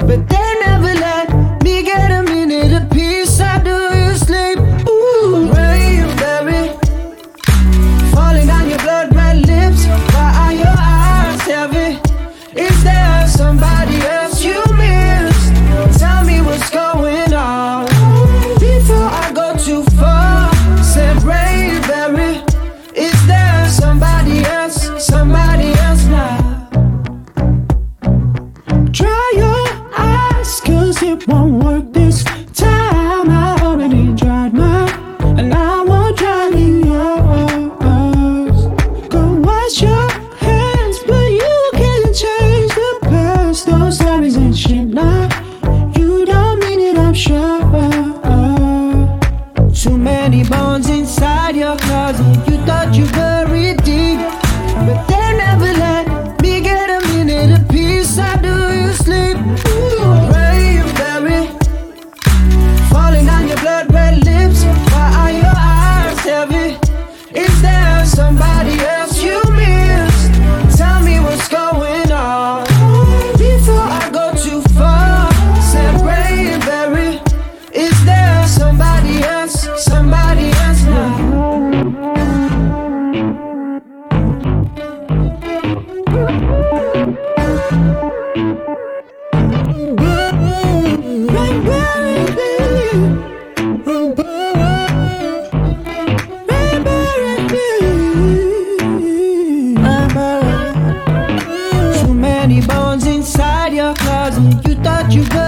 but they never let me get a minute of peace. How do you sleep? Ooh, rainberry falling down your blood red lips. Why are your eyes heavy? Is there somebody else you missed? Tell me what's going on before I go too far. Said rainberry, is there somebody else? Somebody else now? Dry your eyes, cause it won't work this time. I already dried mine, and I won't dry yours. Go wash your hands, but you can't change the past. Those stories ain't shit now. You don't mean it, I'm sure. Too many bones inside your closet. You thought you buried deep, but they never let me get a minute of peace. How do you sleep? Ooh, rainberry falling down your blood red lips. Why are your eyes heavy? Is there somebody else you missed? Tell me what's going on before I go too far. Said rainberry, is there somebody else? Somebody else now? Too many bones inside your closet. You thought you